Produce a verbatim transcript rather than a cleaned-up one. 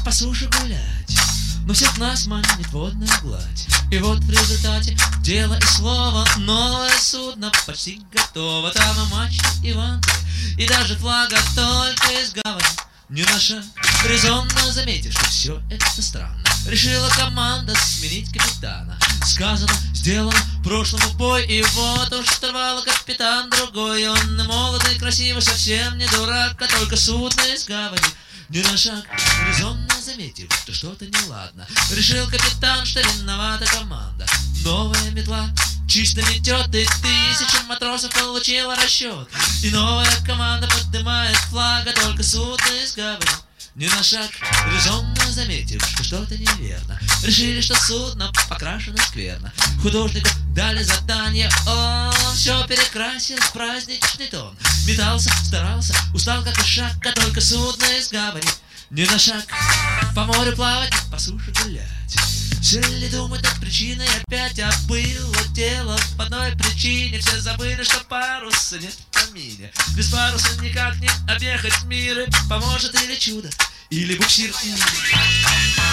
по суше гулять, но всех нас манит водная гладь. И вот в результате дело и слово, новое судно почти готово. Там и мачта, и ванты, и даже флага только из гавани. Не на шаг, резонно заметив, что все это странно, решила команда сменить капитана. Сказано, сделано, прошлому бой, и вот уж штурвала капитан другой. Он молодой, красивый, совсем не дурак, а только судно из гавани. Не на шаг, резонно заметив, что что-то неладно, решил капитан, что виновата команда. Новая метла чисто метет, и тысяча матросов получила расчет. И новая команда поднимает флаг, а только судно из гавани. Не на шаг, резонно заметив, что что-то неверно, решили, что судно покрашено скверно. Художнику дали задание, он все перекрасил в праздничный тон. Метался, старался, устал как ишак, а только судно из гавани. Не на шаг, по морю плавать, по суше гулять. Сели думать над причиной опять, а было дело по одной причине. Все забыли, что паруса нет в помине. Без паруса никак не объехать мир, и поможет или чудо, или буксир.